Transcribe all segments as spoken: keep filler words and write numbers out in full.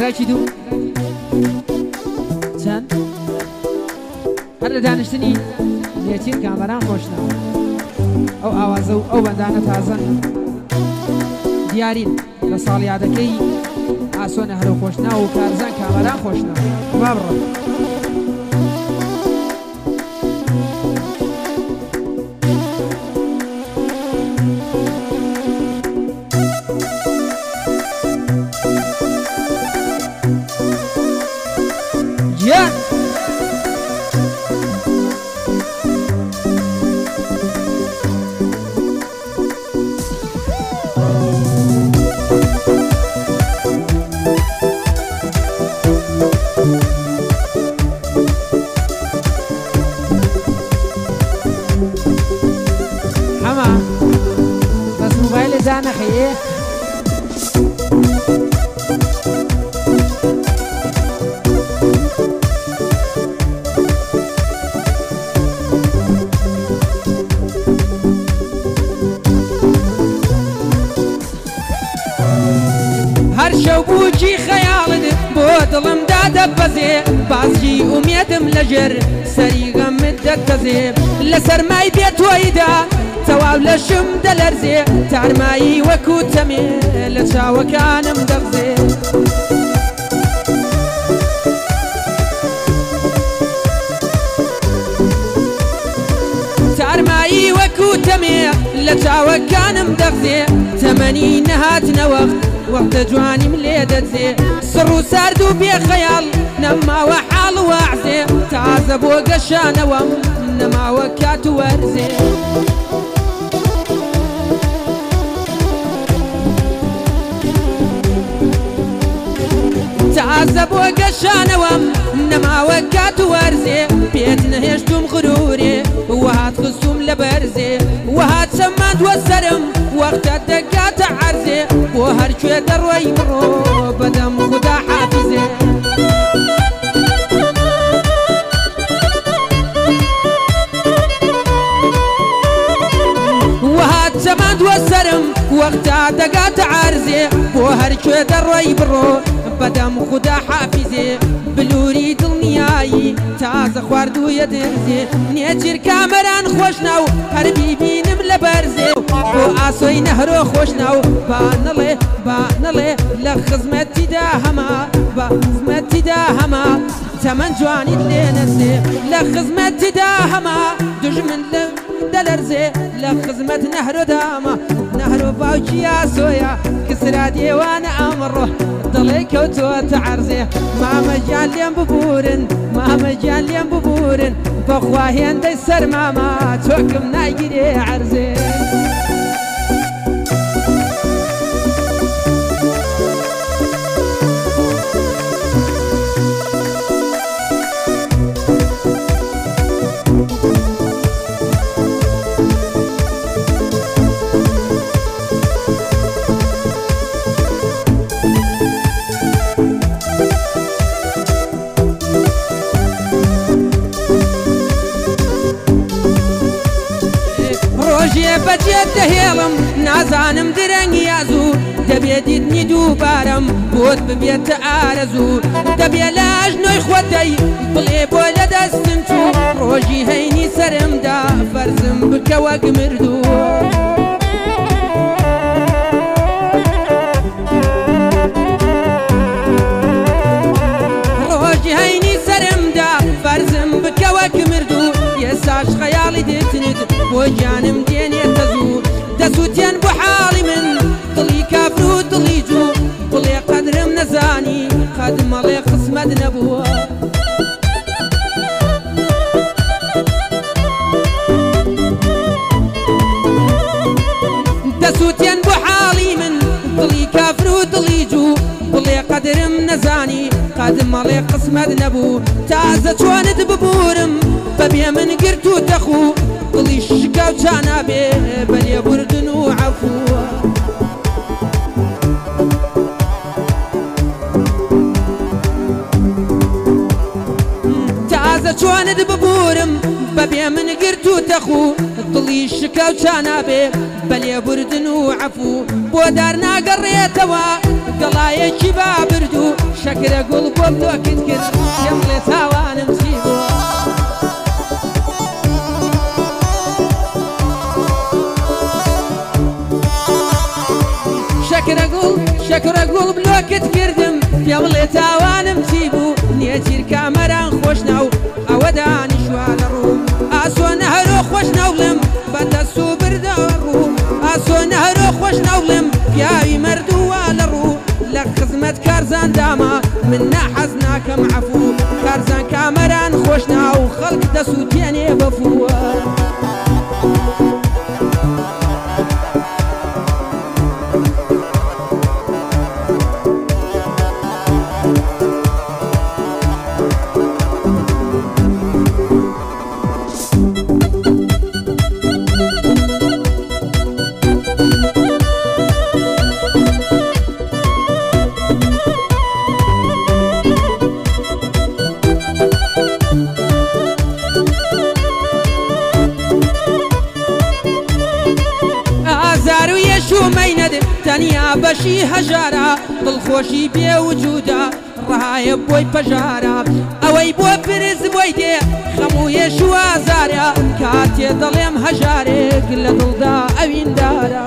ڕێگاکی دوو چەند هەر لە دانیشتنی نێچیر کامەران خۆشنەوە ئەو ئاوازە و ئەو بەندانە تازەن دیارین لە ساڵیادەکەی ئاسۆنە هەرو خۆشناوە و کارزان کامەران خۆشنەوە با بڕۆ Yeah. حما بس موبايل زانا خيه شوبوجي خيالد بودلم دادا بزي بازجي أميدم لجر سريغا مدد تزي لسر ماي بيت ويدا تواب لشم دلرزي تعرماي وكو تمي لشاو كان مدغزي تعرماي وكو تمي لشاو كان مدغزي تمانين هاتنا وقت وقت جواني مليدت زي سر سارد بخيال نما وحال وعزي تعذب وقشان وم نما وكات ورزي تعذب وقشان وم نما وكات ورزي بيت نهشتم غروري وهات خصوم لبرزي وهات سماد والسرم وقت الدقات عرزي وهر شوي دروي برو بدم خدا حافظي وهات سماد والسرم وقت الدقات عرزي وهر شوي دروي برو بدم خدا حافظي بلوري دنياي تازه خواردو يدرزي نيجر كامران خوشناو هربي بينم لبرزي وآسوي نهرو خوشناو بانلي بانلي لخزمتي داهما بخزمتي داهما تمن جواني لينزي لخزمتي داهما دجمن دلرزي لخزمت نهرو داما نهرو باوشي آسويا كسرا ديوان أمره ضلي كوتو تعرزي ما مجال ليم ببورن ما مجال ليم ببورن بخواهين دي سر ماما توكم نايجري عرزي بجد دهيلم نازانم درنگ يازو دبيدي ندو بارم بود ببيت آرزو دبي لاج نوي خودي بلي بولا دستنتو روجي هيني سرم دا فرزم بكواق مردو روجي هيني سرم دا فرزم بكواق مردو يساش خيالي دتند وجانم ديني تزو دسوتين بحالي من طلي كافرو طلي جو طلي قدرم نزاني قد مالي قسمت نبوه دسوتين بحالي من طلي كافرو طلي جو طلي قدرم نزاني قد مالي قسمت نبو تازة شواند ببورم ببيا من قرتو تخو طلي شكاو جانا بي بلي بردن وعفو تازة شواند ببورم ببيا من قرتو تخو شەخو دڵی شکەوتانە بێ بەلێ بردن و عەفو بۆ دار ناگەڕێتەوە گەڵایەکی با بردو شەکرە گوڵ بۆ بلۆکت کرد پێم بڵێ تاوانم چی بووە شەکرە گوڵ شەکرە گوڵ بلۆکت کردم پێ بڵێ تاوانم چی بوو نێچیر کامەران خۆش ناو ئەوە دانیشوا لە ڕوو ئاسۆ نەهەرۆ خۆش ناوڵم بەدەست و بردە ڕوو ئاسۆ نەهەرۆ خۆش ناوڵم پیاوی مردووە لە ڕوو لە خزمەت کارزان داما من نەحەز ناکەم عەفوو کارزان کامەران خۆش ناو خەڵک دەسووتێنێ بەفووە تەنیا بەشی هەژارە دڵخۆشی بێوجودە ڕایە بۆی پەژارە ئەوەی بۆ پرز بۆی دێ خەموویێش و ئازارە کاتێ دەڵێم هەژارێک لە دڵدا ئەویندارە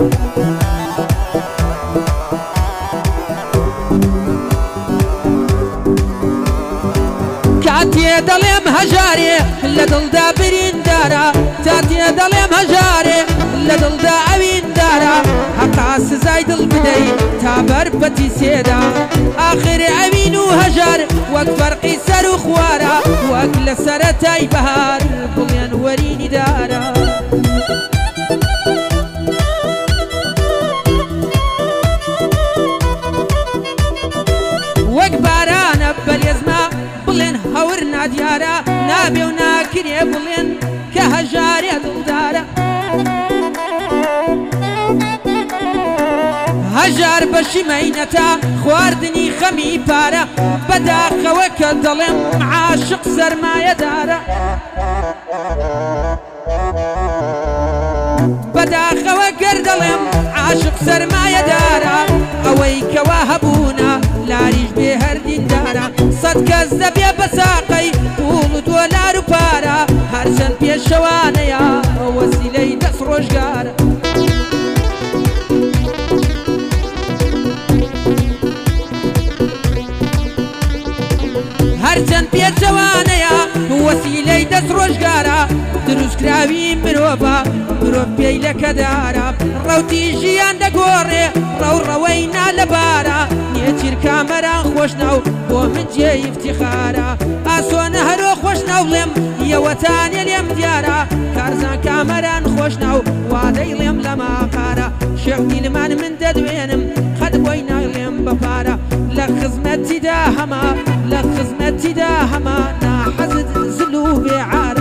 کاتێ دەڵێم هەژارێ لە دڵدا بریندارە کاتێ دەڵێم هەژارێ لە دڵدا ئەویندارە حەقا سزای دڵ بدەی تا بەرپەتی سێدا ئاخر ئەوین و هەژار وەک فەرقی سەر و خوارە وەک لە سەرەتای بەهار بڵێن وەرینی دارە وەک بارانە بەلێزما بڵێن هەور نادیارە نابێ و ناکرێ بڵێن کە هەژارێ دڵدارە هەژار بەشی مەینەتە خواردنی خەمی پارە بەداخەوە کە دەڵێم عاشق سەرمایەدارە بەداخەوە گەر دەڵێم عاشق سەرمایەدارە ئەوەی کەوا هەبوونە لاریش بێ هەردیندارە سەد کەس دەبێ بە ساقەی پوڵ و دۆلار و پارە هەرچەند پێشەوانەیە وەسیلەی دەست ڕۆژگارە هەرچەند پێچەوانەیە وەسیلەی دەست ڕۆژگارە دروستکراوی مرۆڤە مرۆڤ پێی لەکەدارە ڕەوتی ژیان دەگۆڕێ ڕەوڕەوەی نالەبارە نێچیر کامەران خۆش ناو بۆ من جێ ئیفتیخارە ئاسۆ نەهەرۆ خۆش ناوڵێم یەوەتانێ لێم دیارە کارزان کامەران خۆش ناو وادەی لێم لە ماقارە شێخ دیلمان من دەدوێنم قەت بۆی ناڵێم بەپارە لە خزمەتیدا هەما لە خزمەتیدا هەما ناحەزت زل و بێعارە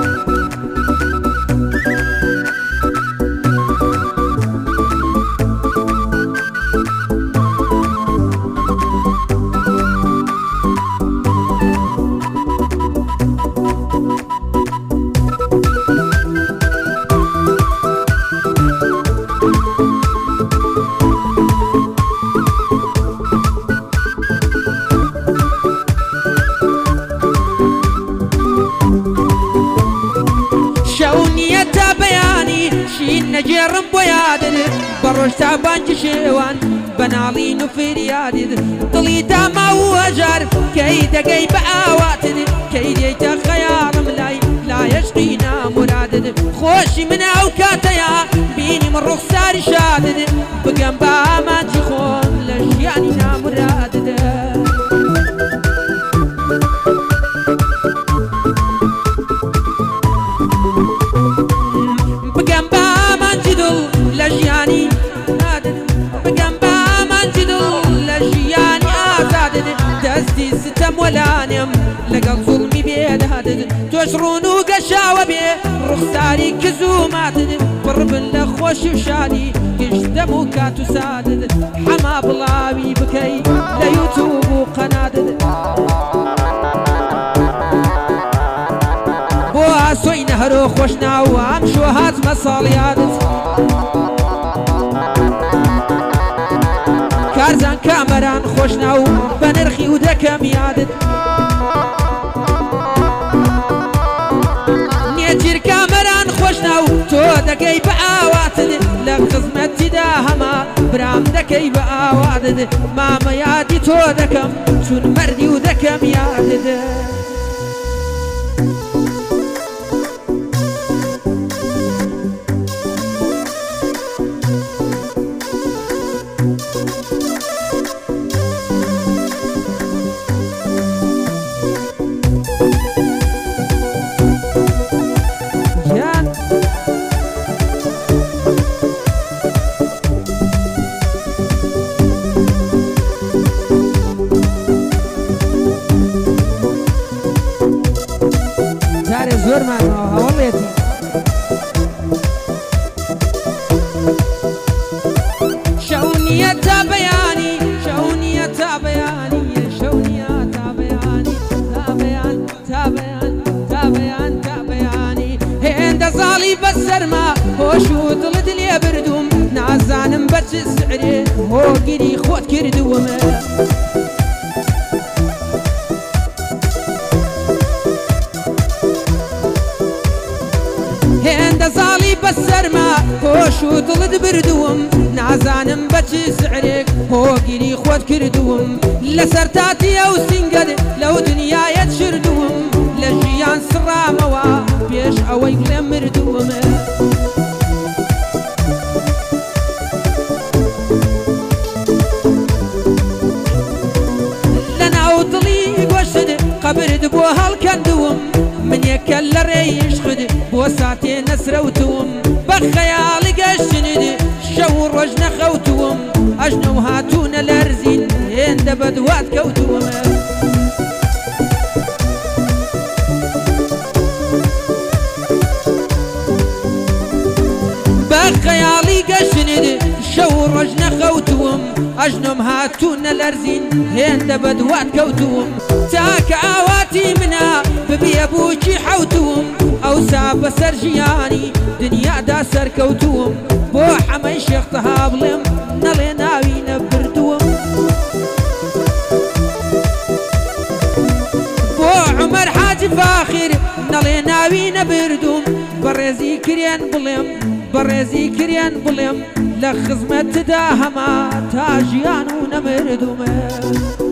نەجێڕم بۆ یادت بە ڕۆژ تا بانگی شێوان بەناڵین و فریادت دڵی تاما و هەژار کەی دەگەی بە ئاواتت کەی دێیتە خەیاڵم لای لایەشقی نامورادت خۆشی منە ئەو کاتەیە بینیم ڕوخساری شادت بگەم بە ئامانجی خۆم لە ژیانی نامورادت بگەم بە ئامانجی دڵ لە ژیانی بگەم بە ئامانجی دڵ لە ژیانی ئازادت دەستی ستەم وەلانێم لەگەڵ زوڵمی بێدادت تۆش ڕوون و گەشاوە بێ ڕوخساری کز و ماتت پڕبن لە خۆشی و شادی گشتەم و کات و سادت حەما بڵاوی بکەی لە یوتوب و قەناتت بۆ ئاسۆی نهرو خوشنا وامشو هات مصاليادت كارزان كامران خوشنا وبنرخي ودكم يادت نيجير كامران خوشنا تو دكي بآواتد لخزمتي دا هما برام دكي بآواتد ماما يادي تو دكم شون مردي ودكم يادد زور معنا والله شونية تابياني شونية تابياني شونية تابياني تابيان تابيان تابيان تابياني هند صالي بسرما هوشو طلت لي بردوم نعزان بس السعري هو قري خوت كردوم هند صالي بسرما هوشو طلت بردوم نعزانم بچي سعريك هو قيري خوت كردوم لسرتاتي او سنقد لو دنيا يتشردوم لجيان سراموا بيش اوي بلين مردوم لنا وطلي وشد قبرد بو هالكندوم من يكل ريش خد بوساتي نسروتوم بخيالي قشند شور وجنا خوتوم اجنو هاتون الارزين هند بدوات كوتوم بخيالي قشند شور وجنا خوتوم اجنو هاتون الارزين هند بدوات كوتوم تاك عواتي منا ببي ابوكي حوتوم او ساب سرجياني دنيا دا سركوتوم بو حمي شيخ طهابلم نلي ناوي نبردوم بو عمر حاج فاخر نلي ناوي نبردوم برزي كريان بلم برزي كريان بلم لخزمت داهما تاجيان ونمردوم